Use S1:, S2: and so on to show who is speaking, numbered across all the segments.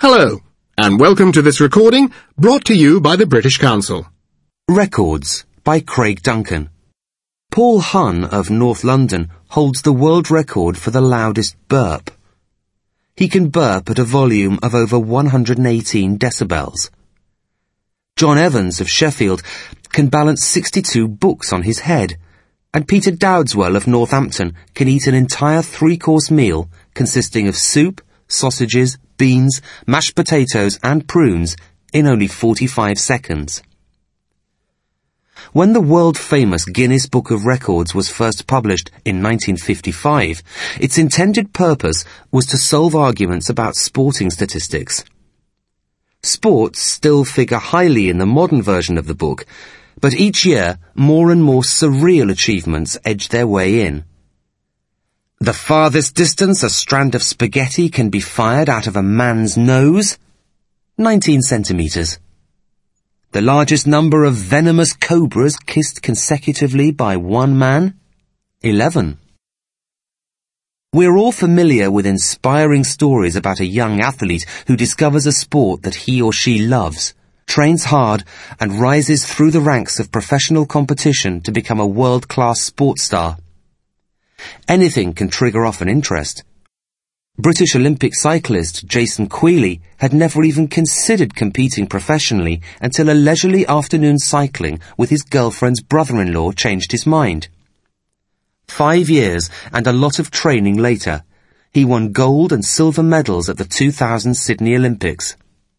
S1: Hello, and welcome to this recording brought to you by the British Council.
S2: Records by Craig Duncan. Paul Hunn of North London holds the world record for the loudest burp. He can burp at a volume of over 118 decibels. John Evans of Sheffield can balance 62 books on his head, and Peter Dowdeswell of Northampton can eat an entire three-course meal consisting of soup, sausages, beans, mashed potatoes and prunes in only 45 seconds. When the world-famous Guinness Book of Records was first published in 1955, its intended purpose was to solve arguments about sporting statistics. Sports still figure highly in the modern version of the book, but each year more and more surreal achievements edge their way in. The farthest distance a strand of spaghetti can be fired out of a man's nose? 19 centimetres. The largest number of venomous cobras kissed consecutively by one man? 11. We're all familiar with inspiring stories about a young athlete who discovers a sport that he or she loves, trains hard, and rises through the ranks of professional competition to become a world-class sports star. Anything can trigger off an interest. British Olympic cyclist Jason Queally had never even considered competing professionally until a leisurely afternoon cycling with his girlfriend's brother-in-law changed his mind. 5 years and a lot of training later, he won gold and silver medals at the 2000 Sydney Olympics.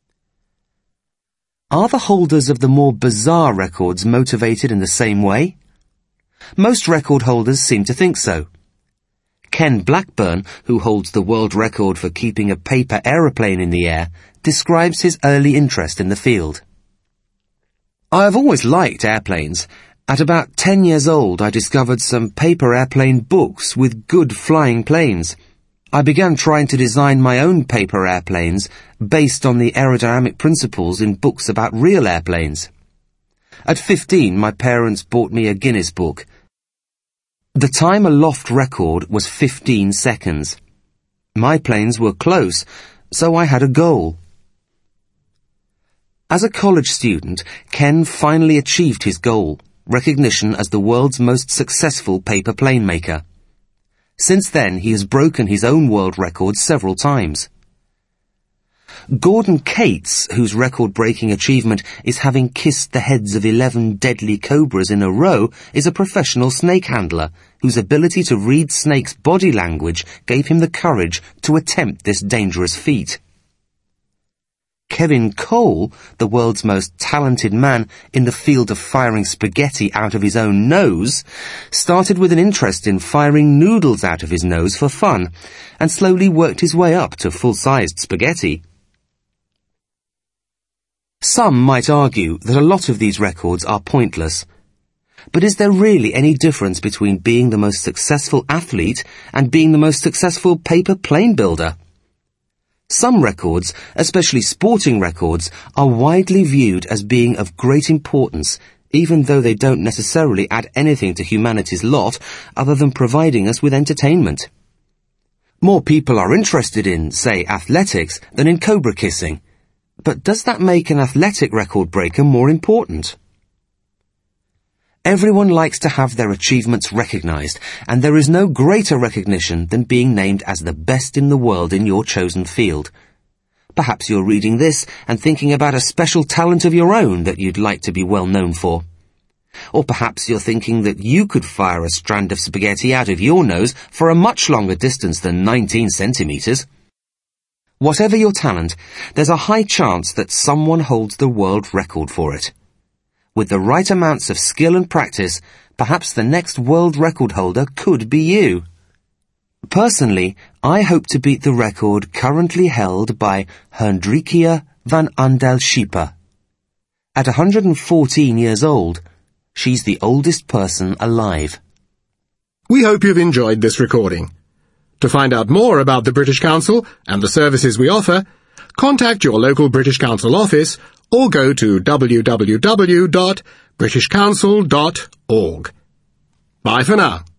S2: Are the holders of the more bizarre records motivated in the same way? Most record holders seem to think so. Ken Blackburn, who holds the world record for keeping a paper aeroplane in the air, describes his early interest in the field. I have always liked airplanes. At about 10 years old, I discovered some paper airplane books with good flying planes. I began trying to design my own paper airplanes based on the aerodynamic principles in books about real airplanes. At 15, my parents bought me a Guinness book. The time aloft record was 15 seconds. My planes were close, so I had a goal. As a college student, Ken finally achieved his goal, recognition as the world's most successful paper plane maker. Since then, he has broken his own world record several times. Gordon Cates, whose record-breaking achievement is having kissed the heads of 11 deadly cobras in a row, is a professional snake handler whose ability to read snakes' body language gave him the courage to attempt this dangerous feat. Kevin Cole, the world's most talented man in the field of firing spaghetti out of his own nose, started with an interest in firing noodles out of his nose for fun, and slowly worked his way up to full-sized spaghetti. Some might argue that a lot of these records are pointless. But is there really any difference between being the most successful athlete and being the most successful paper plane builder? Some records, especially sporting records, are widely viewed as being of great importance, even though they don't necessarily add anything to humanity's lot other than providing us with entertainment. More people are interested in, say, athletics than in cobra kissing. But does that make an athletic record breaker more important? Everyone likes to have their achievements recognized, and there is no greater recognition than being named as the best in the world in your chosen field. Perhaps you're reading this and thinking about a special talent of your own that you'd like to be well known for. Or perhaps you're thinking that you could fire a strand of spaghetti out of your nose for a much longer distance than 19 centimetres. Whatever your talent, there's a high chance that someone holds the world record for it. With the right amounts of skill and practice, perhaps the next world record holder could be you. Personally, I hope to beat the record currently held by Hendrikia van Andel Schieper. At 114 years old, she's the oldest person alive.
S1: We hope you've enjoyed this recording. To find out more about the British Council and the services we offer, contact your local British Council office or go to www.britishcouncil.org. Bye for now.